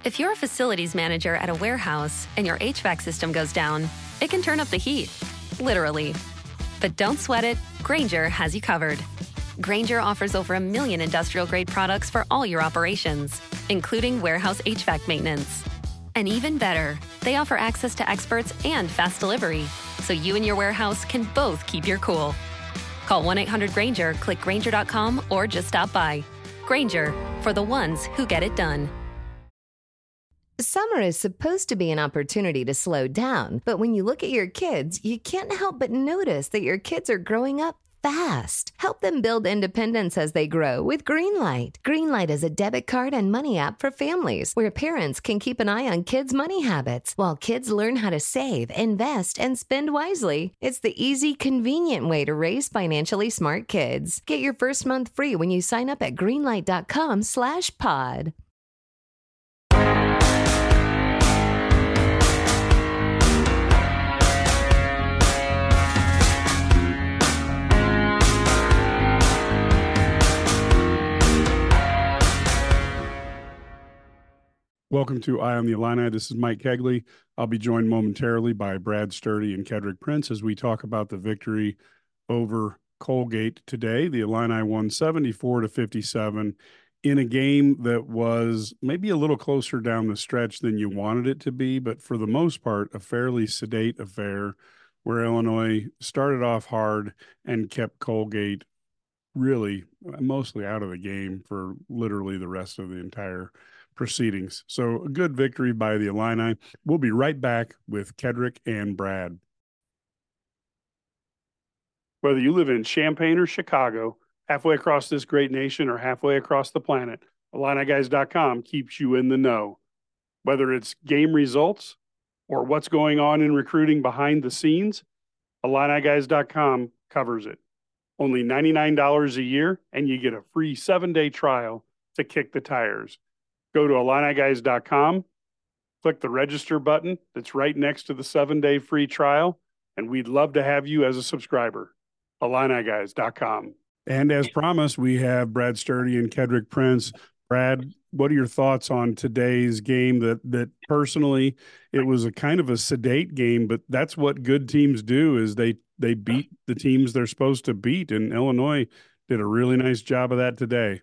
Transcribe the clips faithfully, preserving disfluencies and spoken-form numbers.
If you're a facilities manager at a warehouse and your H V A C system goes down, it can turn up the heat, literally. But don't sweat it, Grainger has you covered. Grainger offers over a million industrial-grade products for all your operations, including warehouse H V A C maintenance. And even better, they offer access to experts and fast delivery, so you and your warehouse can both keep your cool. Call one eight hundred Grainger, click Grainger dot com, or just stop by. Grainger, for the ones who get it done. Summer is supposed to be an opportunity to slow down, but when you look at your kids, you can't help but notice that your kids are growing up fast. Help them build independence as they grow with Greenlight. Greenlight is a debit card and money app for families where parents can keep an eye on kids' money habits while kids learn how to save, invest, and spend wisely. It's the easy, convenient way to raise financially smart kids. Get your first month free when you sign up at greenlight dot com slash pod. Welcome to Eye on the Illini. This is Mike Kegley. I'll be joined momentarily by Brad Sturdy and Kedrick Prince as we talk about the victory over Colgate today. The Illini won seventy-four to fifty-seven in a game that was maybe a little closer down the stretch than you wanted it to be, but for the most part, a fairly sedate affair where Illinois started off hard and kept Colgate really mostly out of the game for literally the rest of the entire proceedings. So a good victory by the Illini. We'll be right back with Kedrick and Brad. Whether you live in Champaign or Chicago, halfway across this great nation or halfway across the planet, Illini Guys dot com keeps you in the know. Whether it's game results or what's going on in recruiting behind the scenes, Illini Guys dot com covers it. Only ninety-nine dollars a year, and you get a free seven-day trial to kick the tires. Go to Illini Guys dot com, click the register button that's right next to the seven-day free trial, and we'd love to have you as a subscriber. Illini Guys dot com. And as promised, we have Brad Sturdy and Kedrick Prince. Brad, what are your thoughts on today's game? That that personally, it was a kind of a sedate game, but that's what good teams do, is they they beat the teams they're supposed to beat, and Illinois did a really nice job of that today.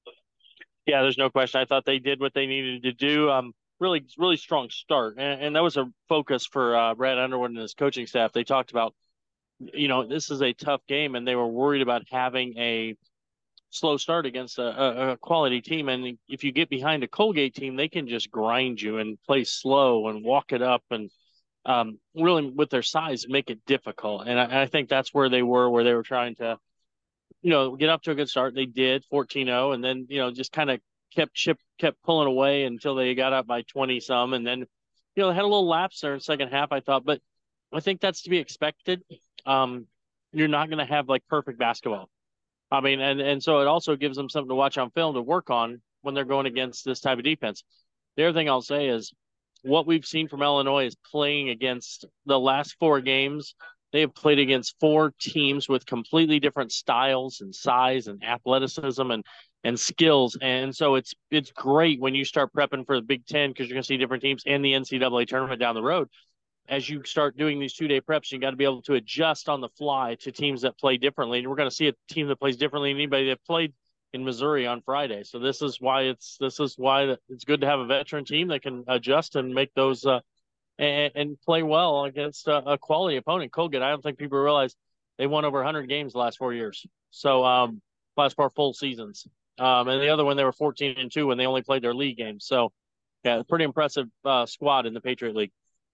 Yeah, there's no question. I thought they did what they needed to do. Um, really, really strong start, and, and that was a focus for uh, Brad Underwood and his coaching staff. They talked about, you know, this is a tough game, and they were worried about having a slow start against a, a, a quality team. And if you get behind a Colgate team, they can just grind you and play slow and walk it up, and um, really with their size make it difficult. And I, I think that's where they were, where they were trying to, you know, get up to a good start. They did fourteen oh, and then, you know, just kind of kept chip, kept pulling away until they got up by twenty some. And then, you know, they had a little lapse there in the second half, I thought, but I think that's to be expected. Um, you're not going to have like perfect basketball. I mean, and, and so it also gives them something to watch on film to work on when they're going against this type of defense. The other thing I'll say is what we've seen from Illinois is playing against the last four games. They have played against four teams with completely different styles and size and athleticism and, and skills. And so it's it's great when you start prepping for the Big Ten, because you're going to see different teams and the N C double A tournament down the road. As you start doing these two-day preps, you got to be able to adjust on the fly to teams that play differently. And we're going to see a team that plays differently than anybody that played in Missouri on Friday. So this is why it's this is why it's good to have a veteran team that can adjust and make those uh, and, and play well against a, a quality opponent. Colgate, I don't think people realize they won over one hundred games the last four years. So um, last four full seasons. Um, and the other one, they were fourteen and two when they only played their league games. So yeah, pretty impressive uh, squad in the Patriot League.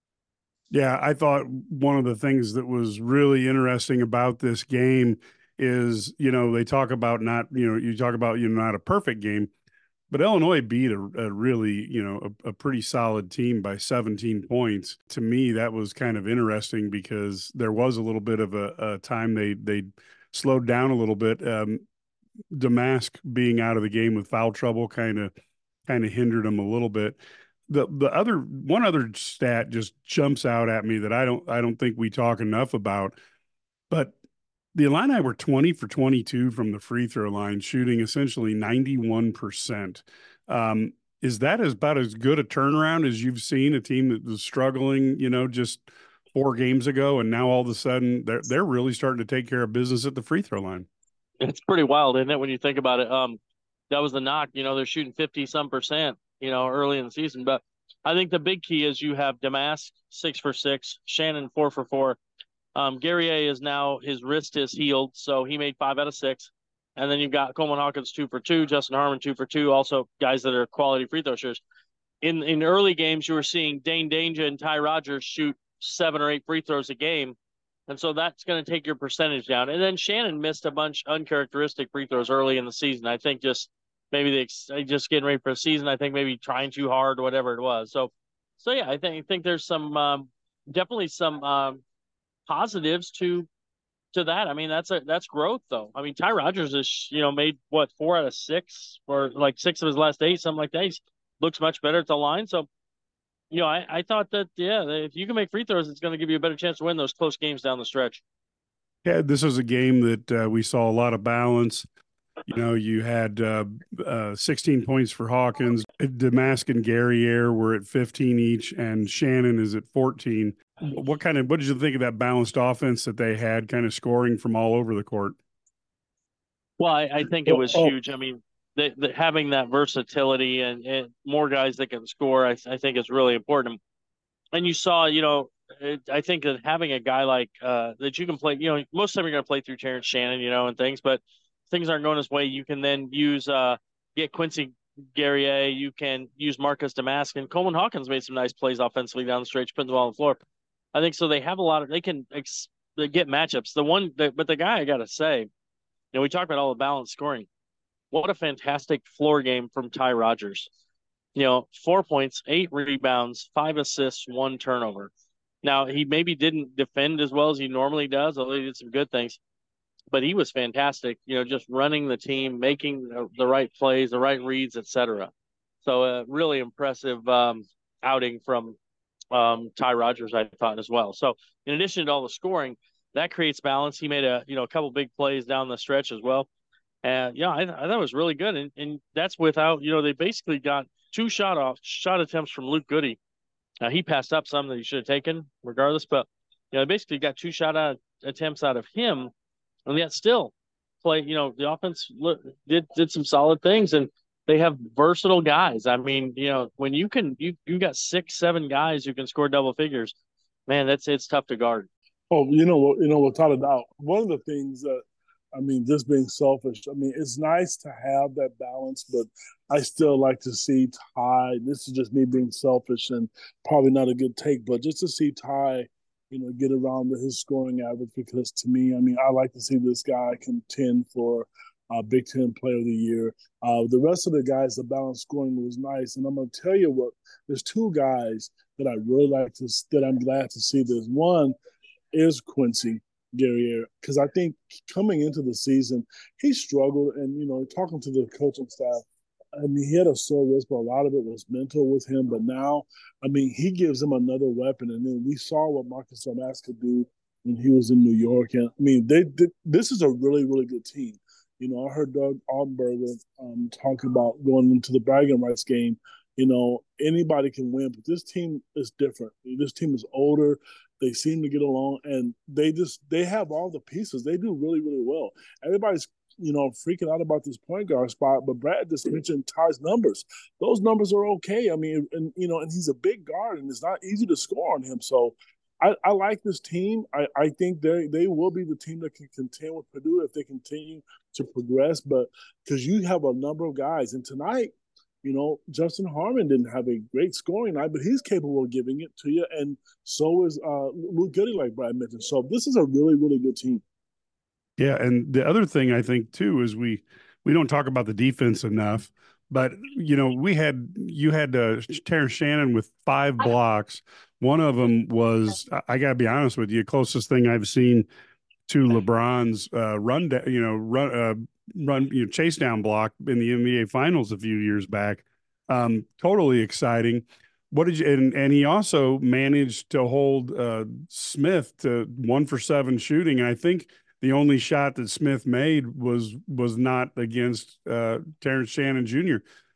Yeah, I thought one of the things that was really interesting about this game is, you know, they talk about not, you know, you talk about, you know, not a perfect game, but Illinois beat a, a really, you know, a, a pretty solid team by seventeen points. To me, that was kind of interesting because there was a little bit of a, a time they they slowed down a little bit. Um, Damask being out of the game with foul trouble kind of kind of hindered them a little bit. The the other one other stat just jumps out at me that I don't I don't think we talk enough about, but the Illini were twenty for twenty-two from the free throw line, shooting essentially ninety-one percent. Um, Is that about as good a turnaround as you've seen a team that was struggling, you know, just four games ago, and now all of a sudden they're they're really starting to take care of business at the free throw line? It's pretty wild, isn't it, when you think about it? Um, that was the knock. You know, they're shooting fifty some percent, you know, early in the season. But I think the big key is you have Damask six for six, Shannon four for four. Um, Guerrier is now, his wrist is healed, so he made five out of six. And then you've got Coleman Hawkins two for two, Justin Harmon two for two, also guys that are quality free throw shooters. In in early games, you were seeing Dane Danger and Ty Rodgers shoot seven or eight free throws a game. And so that's going to take your percentage down. And then Shannon missed a bunch uncharacteristic free throws early in the season. I think just maybe they just getting ready for the season. I think maybe trying too hard, whatever it was. So, so yeah, I think I think there's some um, definitely some um, positives to to that. I mean, that's a that's growth though. I mean, Ty Rodgers is, you know, made what, four out of six or like six of his last eight, something like that. He looks much better at the line. So, you know, I, I thought that, yeah, if you can make free throws, it's going to give you a better chance to win those close games down the stretch. Yeah, this was a game that uh, we saw a lot of balance. You know, you had uh, uh, sixteen points for Hawkins. Damask and Guerrier were at fifteen each, and Shannon is at fourteen. What kind of what did you think of that balanced offense that they had, kind of scoring from all over the court? Well, I, I think it was oh, huge. I mean, the, the, having that versatility and, and more guys that can score, I, I think is really important. And you saw, you know, it, I think that having a guy like uh, that you can play, you know, most of the time you're going to play through Terrence Shannon, you know, and things, but things aren't going his way. You can then use uh, get Quincy Guerrier. You can use Marcus Damask, and Coleman Hawkins made some nice plays offensively down the stretch, putting the ball on the floor. I think so. They have a lot of, they can ex, they get matchups. The one, that, but the guy I got to say, you know, we talked about all the balanced scoring. What a fantastic floor game from Ty Rodgers. You know, four points, eight rebounds, five assists, one turnover. Now, he maybe didn't defend as well as he normally does, although he did some good things. But he was fantastic, you know, just running the team, making the, the right plays, the right reads, et cetera. So a uh, really impressive um, outing from um, Ty Rodgers, I thought, as well. So in addition to all the scoring, that creates balance. He made a, you know, a couple big plays down the stretch as well. And yeah, I, I thought it was really good. And, and that's without, you know, they basically got two shot off shot attempts from Luke Goody. Uh, he passed up some that he should have taken regardless, but you know, they basically got two shot out attempts out of him. And yet still play, you know, the offense look, did did some solid things, and they have versatile guys. I mean, you know, when you can, you you got six, seven guys who can score double figures, man, that's it's tough to guard. Oh, you know what, you know, without a doubt, one of the things that, I mean, just being selfish, I mean, it's nice to have that balance, but I still like to see Ty. This is just me being selfish and probably not a good take, but just to see Ty, you know, get around to his scoring average, because to me, I mean, I like to see this guy contend for uh, Big Ten Player of the Year. Uh, the rest of the guys, the balanced scoring was nice. And I'm going to tell you what, there's two guys that I really like to, that I'm glad to see this. One is Quincy Guerrier, because I think coming into the season, he struggled. And, you know, talking to the coaching staff, I mean, he had a sore wrist, but a lot of it was mental with him. But now, I mean, he gives him another weapon. And then we saw what Marcus Damask could do when he was in New York. And, I mean, they, they this is a really, really good team. You know, I heard Doug Altenberger um, talk about going into the bragging rights game. You know, anybody can win, but this team is different. This team is older. They seem to get along, and they just they have all the pieces. They do really, really well. Everybody's, you know, freaking out about this point guard spot, but Brad just mentioned Ty's numbers. Those numbers are okay. I mean, and you know, and he's a big guard, and it's not easy to score on him. So I, I like this team. I, I think they they will be the team that can contend with Purdue if they continue to progress. But because you have a number of guys, and tonight, you know, Justin Harmon didn't have a great scoring night, but he's capable of giving it to you, and so is uh, Luke Goody, like Brad mentioned. So this is a really, really good team. Yeah, and the other thing I think too is we we don't talk about the defense enough, but you know we had you had uh, Terrence Shannon with five blocks. One of them was, I got to be honest with you, closest thing I've seen to LeBron's uh, run, you know, run, uh, run, you know, chase down block in the N B A Finals a few years back. Um, totally exciting. What did you? And and he also managed to hold uh, Smith to one for seven shooting. And I think the only shot that Smith made was was not against uh, Terrence Shannon Junior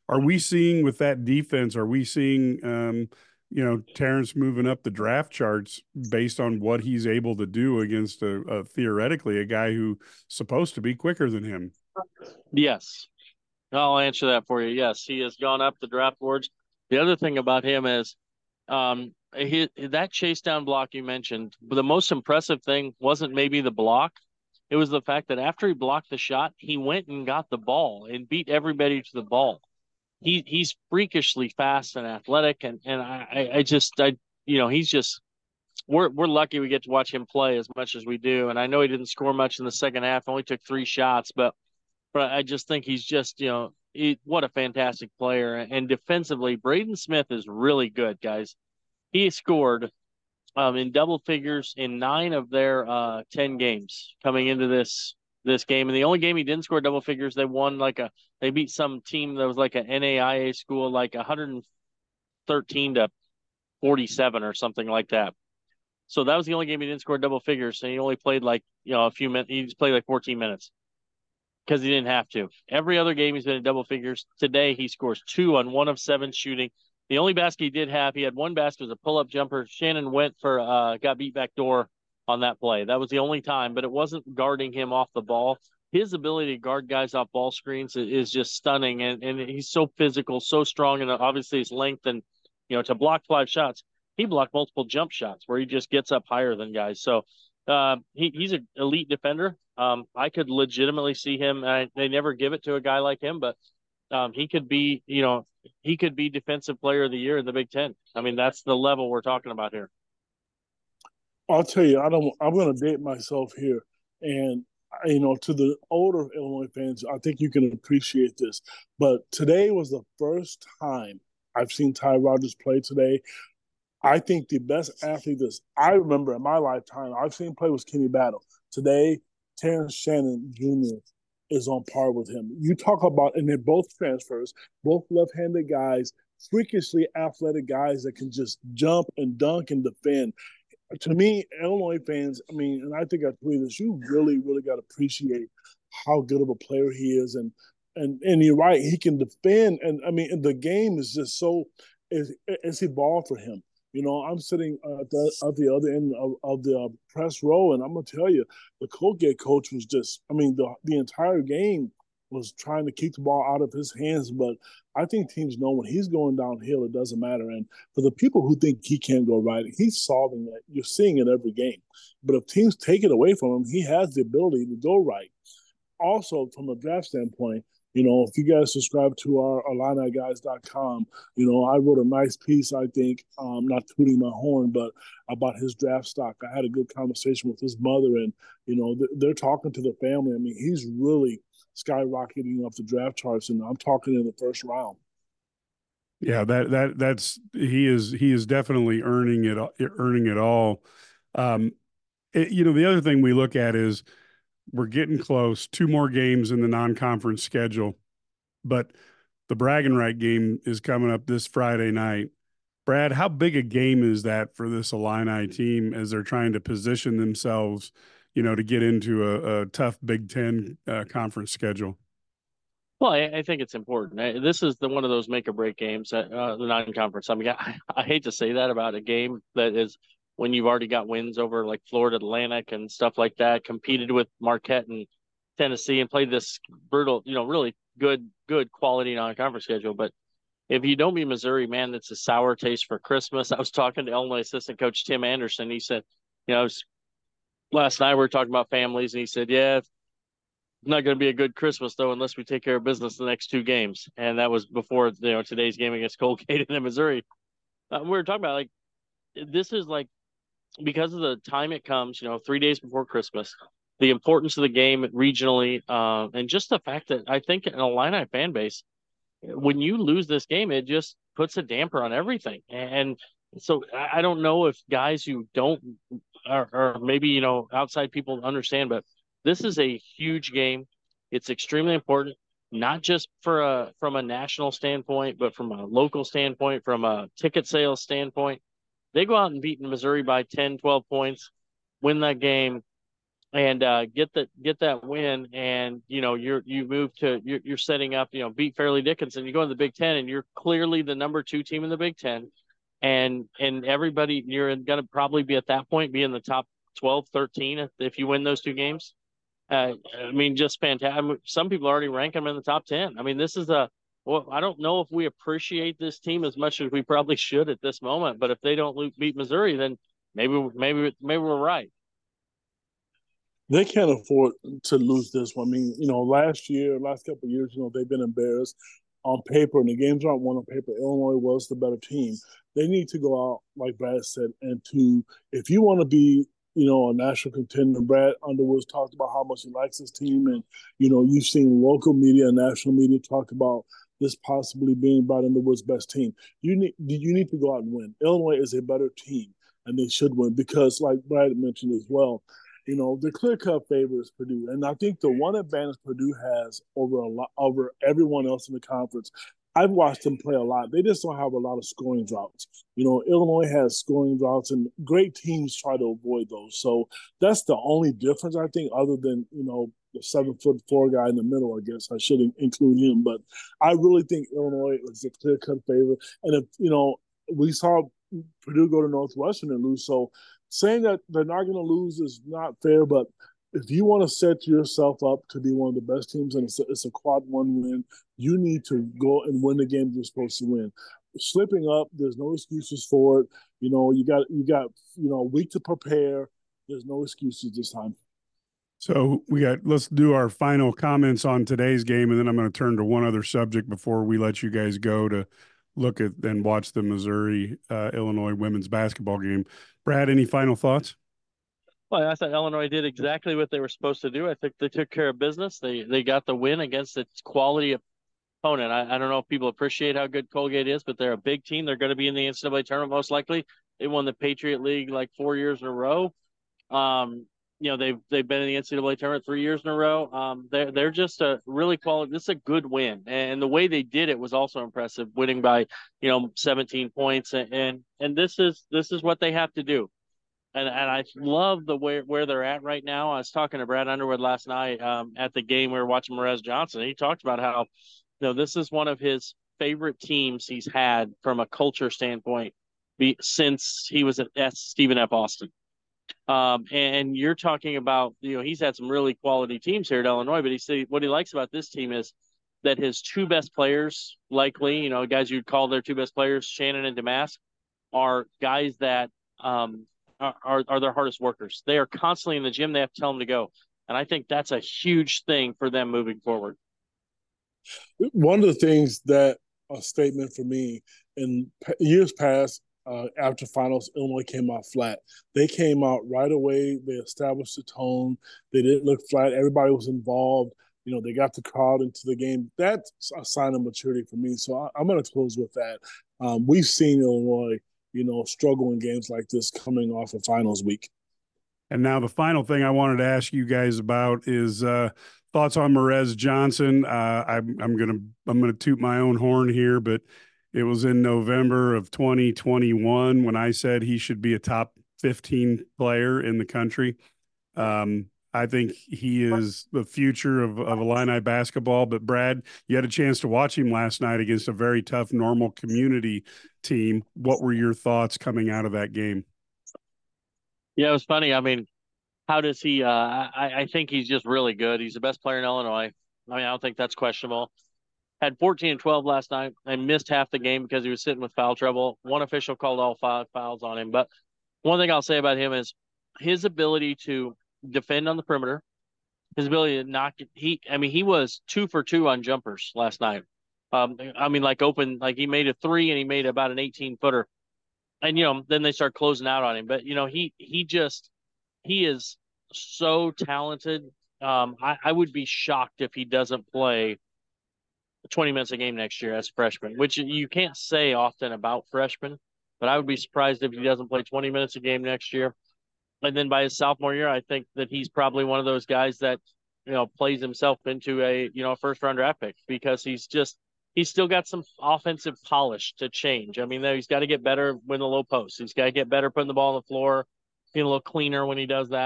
are we seeing with that defense, are we seeing, um, you know, Terrence moving up the draft charts based on what he's able to do against a, a theoretically a guy who's supposed to be quicker than him? Yes. I'll answer that for you. Yes, he has gone up the draft boards. The other thing about him is um, he, that chase down block you mentioned, the most impressive thing wasn't maybe the block. It was the fact that after he blocked the shot, he went and got the ball and beat everybody to the ball. He he's freakishly fast and athletic, and and I I just I you know he's just we're we're lucky we get to watch him play as much as we do. And I know he didn't score much in the second half, only took three shots, but but I just think he's just you know he, what a fantastic player. And defensively, Braden Smith is really good, guys. He scored um, in double figures in nine of their uh, ten games coming into this this game. And the only game he didn't score double figures, they won like a they beat some team that was like an N A I A school, like one hundred thirteen to forty-seven or something like that. So that was the only game he didn't score double figures, and he only played like you know a few minutes. He just played like fourteen minutes because he didn't have to. Every other game he's been in double figures. Today he scores two on one of seven shooting. The only basket he did have, he had one basket, was a pull-up jumper. Shannon went for uh got beat back door on that play. That was the only time, but it wasn't guarding him off the ball. His ability to guard guys off ball screens is just stunning, and, and he's so physical, so strong, and obviously his length, and you know to block five shots, he blocked multiple jump shots where he just gets up higher than guys. So uh, he, he's an elite defender. Um, I could legitimately see him. I, they never give it to a guy like him, but um, he could be, you know, he could be defensive player of the year in the Big Ten. I mean, that's the level we're talking about here. I'll tell you, I don't. I'm going to date myself here, and you know, to the older Illinois fans, I think you can appreciate this. But today was the first time I've seen Ty Rodgers play today. I think the best athlete that I remember in my lifetime I've seen play was Kenny Battle. Today, Terrence Shannon Junior is on par with him. You talk about, and they're both transfers, both left-handed guys, freakishly athletic guys that can just jump and dunk and defend. To me, Illinois fans, I mean, and I think I tweeted this, you really, really got to appreciate how good of a player he is. And and and you're right, he can defend. And I mean, the game is just so, it's, it's evolved for him. You know, I'm sitting at the, at the other end of, of the press row, and I'm going to tell you, the Colgate coach was just, I mean, the, the entire game was trying to keep the ball out of his hands. But I think teams know when he's going downhill, it doesn't matter. And for the people who think he can't go right, he's solving that. You're seeing it every game. But if teams take it away from him, he has the ability to go right. Also, from a draft standpoint, you know, if you guys subscribe to our Illini Guys dot com, you know, I wrote a nice piece, I think, um, not tooting my horn, but about his draft stock. I had a good conversation with his mother, and, you know, they're talking to the family. I mean, he's really skyrocketing up the draft charts, and I'm talking in the first round. Yeah, that that that's he is he is definitely earning it earning it all. Um, it, you know, the other thing we look at is we're getting close. Two more games in the non-conference schedule, but the bragging right game is coming up this Friday night. Brad, how big a game is that for this Illini team as they're trying to position themselves, you know, to get into a, a tough Big Ten uh, conference schedule? Well, I, I think it's important. This is the one of those make or break games at uh, the non-conference. I mean, I, I hate to say that about a game that is when you've already got wins over like Florida Atlantic and stuff like that, competed with Marquette and Tennessee and played this brutal, you know, really good, good quality non-conference schedule. But if you don't beat Missouri, man, it's a sour taste for Christmas. I was talking to Illinois assistant coach Tim Anderson. He said, you know, was, last night we were talking about families, and he said, yeah, it's not going to be a good Christmas, though, unless we take care of business the next two games. And that was before, you know, today's game against Colgate and Missouri. Uh, we were talking about, like, this is like, because of the time it comes, you know, three days before Christmas, the importance of the game regionally, uh, and just the fact that I think an Illini fan base, when you lose this game, it just puts a damper on everything. And so I don't know if guys who don't, or, or maybe, you know, outside people understand, but this is a huge game. It's extremely important, not just for a, from a national standpoint, but from a local standpoint, from a ticket sales standpoint. They go out and beat Missouri by ten, twelve points, win that game. and uh, get that get that win, and you know you're you move to you're, you're setting up, you know, beat Fairleigh Dickinson. You go to the Big Ten, and you're clearly the number two team in the Big Ten, and and everybody, you're going to probably be at that point be in the top twelve, thirteen if, if you win those two games. Uh, I mean, just fantastic. Some people already rank them in the top ten. I mean, this is a well, I don't know if we appreciate this team as much as we probably should at this moment, but if they don't beat Missouri, then maybe maybe maybe we're right. They can't afford to lose this one. I mean, you know, last year, last couple of years, you know, they've been embarrassed on paper, and the games aren't won on paper. Illinois was the better team. They need to go out, like Brad said, and to, if you want to be, you know, a national contender, Brad Underwood's talked about how much he likes his team, and, you know, you've seen local media and national media talk about this possibly being Brad Underwood's best team. You need, you need to go out and win. Illinois is a better team, and they should win because, like Brad mentioned as well, you know, the clear-cut favorite is Purdue. And I think the one advantage Purdue has over a lot, over everyone else in the conference, I've watched them play a lot. They just don't have a lot of scoring droughts. You know, Illinois has scoring droughts, and great teams try to avoid those. So that's the only difference, I think, other than, you know, the seven-foot-four guy in the middle, I guess. I should include him. But I really think Illinois is a clear-cut favorite. And, if, you know, we saw Purdue go to Northwestern and lose, so saying that they're not going to lose is not fair, but if you want to set yourself up to be one of the best teams and it's a, it's a quad one win, you need to go and win the game you're supposed to win. Slipping up, there's no excuses for it. You know, you got you got you know a week to prepare. There's no excuses this time. So we got. Let's do our final comments on today's game, and then I'm going to turn to one other subject before we let you guys go to look at and watch the Missouri uh, Illinois women's basketball game. Brad, any final thoughts? Well, I thought Illinois did exactly what they were supposed to do. I think they took care of business. They they got the win against its quality opponent. I, I don't know if people appreciate how good Colgate is, but they're a big team. They're going to be in the N C double A tournament most likely. They won the Patriot League like four years in a row. Um, you know, they've they've been in the N C double A tournament three years in a row. Um, they're they're just a really quality. This is a good win, and the way they did it was also impressive, winning by you know seventeen points, and and, and this is this is what they have to do. And and I love the way where they're at right now. I was talking to Brad Underwood last night um, at the game. We were watching Merez Johnson. He talked about how, you know, this is one of his favorite teams he's had from a culture standpoint be, since he was at, at Stephen F. Austin. Um, and you're talking about, you know, he's had some really quality teams here at Illinois, but he said what he likes about this team is that his two best players, likely, you know, guys you'd call their two best players, Shannon and Damask, are guys that um, – Are, are their hardest workers. They are constantly in the gym. They have to tell them to go. And I think that's a huge thing for them moving forward. One of the things that a statement for me in years past, uh, after finals, Illinois came out flat. They came out right away. They established the tone. They didn't look flat. Everybody was involved. You know, they got the crowd into the game. That's a sign of maturity for me. So I, I'm going to close with that. Um, we've seen Illinois, you know, struggle in games like this coming off of finals week. And now the final thing I wanted to ask you guys about is uh, thoughts on Merez Johnson. Uh, I'm, I'm gonna I'm gonna toot my own horn here, but it was in November of twenty twenty-one when I said he should be a top fifteen player in the country. Um, I think he is the future of, of Illini basketball. But Brad, you had a chance to watch him last night against a very tough Normal community team. What were your thoughts coming out of that game? Yeah, it was funny. I mean, how does he? Uh, I, I think he's just really good. He's the best player in Illinois. I mean, I don't think that's questionable. Had fourteen and twelve last night and missed half the game because he was sitting with foul trouble. One official called all five fouls on him. But one thing I'll say about him is his ability to defend on the perimeter, his ability to knock it. He, I mean, he was two for two on jumpers last night. Um, I mean, like open, like he made a three and he made about an eighteen footer. And, you know, then they start closing out on him. But, you know, he, he just, he is so talented. Um, I, I would be shocked if he doesn't play twenty minutes a game next year as a freshman, which you can't say often about freshmen, but I would be surprised if he doesn't play twenty minutes a game next year. And then by his sophomore year, I think that he's probably one of those guys that, you know, plays himself into a, you know, first round draft pick because he's just, he's still got some offensive polish to change. I mean, he's got to get better when the low post. He's got to get better putting the ball on the floor, being a little cleaner when he does that.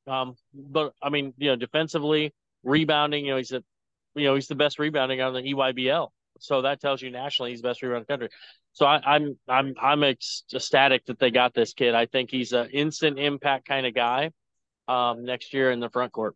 Um, but I mean, you know, defensively, rebounding, you know, he's a, you know, he's the best rebounding on the E Y B L. So that tells you nationally he's the best rebounder in the country. So I, I'm I'm I'm ecstatic that they got this kid. I think he's an instant impact kind of guy um, next year in the front court.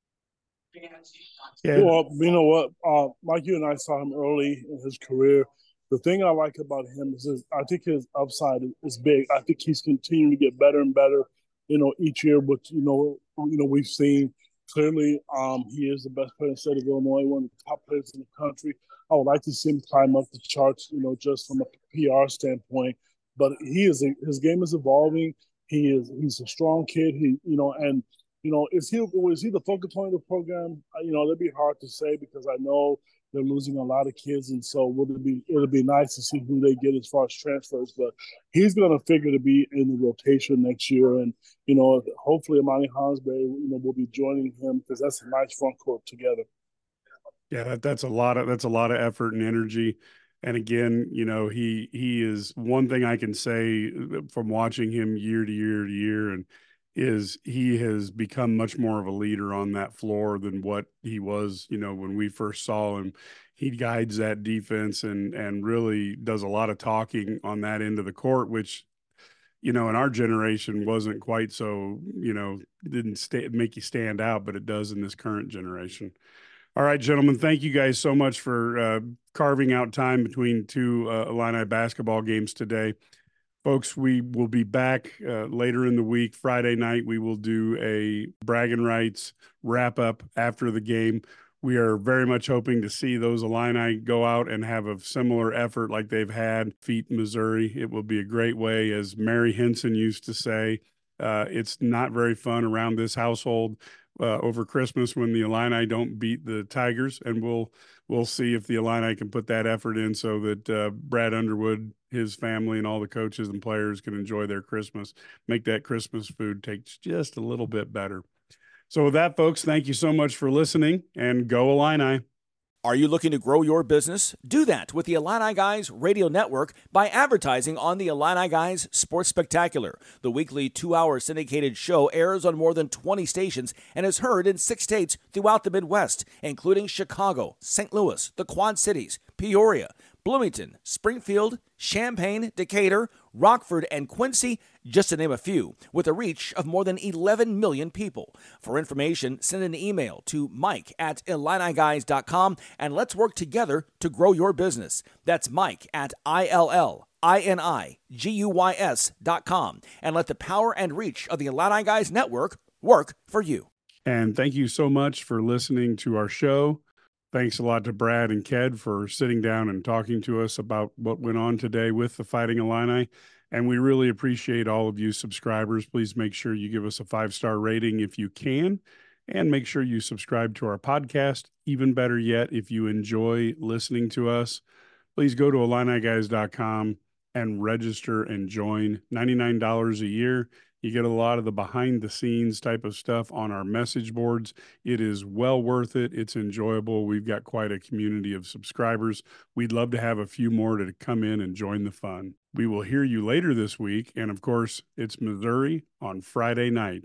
Yeah. Well, you know what, uh, Mike, you and I saw him early in his career. The thing I like about him is his, I think his upside is big. I think he's continuing to get better and better, you know, each year. But you know, you know, we've seen clearly um, he is the best player in the state of Illinois, one of the top players in the country. I would like to see him climb up the charts, you know, just from a P R standpoint. But he is his game is evolving. He is he's a strong kid. He you know and. You know, is he is he the focal point of the program? You know, that'd be hard to say because I know they're losing a lot of kids, and so would it be it'll be nice to see who they get as far as transfers. But he's going to figure to be in the rotation next year, and you know, hopefully Amani Hansberry, you know, will be joining him because that's a nice front court together. Yeah, that, that's a lot of that's a lot of effort and energy. And again, you know, he he is one thing I can say from watching him year to year to year and. is he has become much more of a leader on that floor than what he was, you know, when we first saw him. He guides that defense and and really does a lot of talking on that end of the court, which, you know, in our generation wasn't quite so, you know, didn't stay, make you stand out, but it does in this current generation. All right, gentlemen, thank you guys so much for uh, carving out time between two uh, Illini basketball games today. Folks, we will be back uh, later in the week. Friday night, we will do a bragging rights wrap-up after the game. We are very much hoping to see those Illini go out and have a similar effort like they've had beat Missouri. It will be a great way, as Mary Henson used to say, uh, it's not very fun around this household uh, over Christmas when the Illini don't beat the Tigers, and we'll we'll see if the Illini can put that effort in so that uh, Brad Underwood, his family, and all the coaches and players can enjoy their Christmas, make that Christmas food taste just a little bit better. So with that, folks, thank you so much for listening, and go Illini. Are you looking to grow your business? Do that with the Illini Guys Radio Network by advertising on the Illini Guys Sports Spectacular. The weekly two-hour syndicated show airs on more than twenty stations and is heard in six states throughout the Midwest, including Chicago, Saint Louis, the Quad Cities, Peoria, Bloomington, Springfield, Champaign, Decatur, Rockford, and Quincy, just to name a few, with a reach of more than eleven million people. For information, send an email to mike at illini guys dot com and let's work together to grow your business. That's Mike at I L L I N I G U Y S dot com, and let the power and reach of the Illini Guys Network work for you. And thank you so much for listening to our show. Thanks a lot to Brad and Ked for sitting down and talking to us about what went on today with the Fighting Illini. And we really appreciate all of you subscribers. Please make sure you give us a five-star rating if you can, and make sure you subscribe to our podcast. Even better yet, if you enjoy listening to us, please go to illini guys dot com and register and join. ninety-nine dollars a year. You get a lot of the behind-the-scenes type of stuff on our message boards. It is well worth it. It's enjoyable. We've got quite a community of subscribers. We'd love to have a few more to come in and join the fun. We will hear you later this week. And, of course, it's Missouri on Friday night.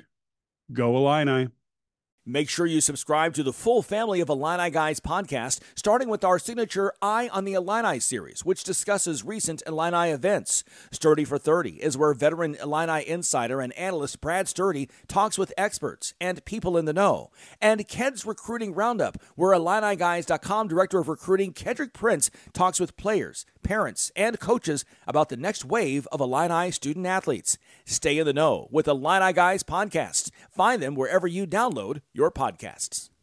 Go Illini. Make sure you subscribe to the full family of Illini Guys podcast, starting with our signature Eye on the Illini series, which discusses recent Illini events. Sturdy for thirty is where veteran Illini insider and analyst Brad Sturdy talks with experts and people in the know. And Ked's Recruiting Roundup, where illini guys dot com Director of Recruiting Kedrick Prince talks with players, parents, and coaches about the next wave of Illini student athletes. Stay in the know with Illini Guys podcasts. Find them wherever you download your podcasts.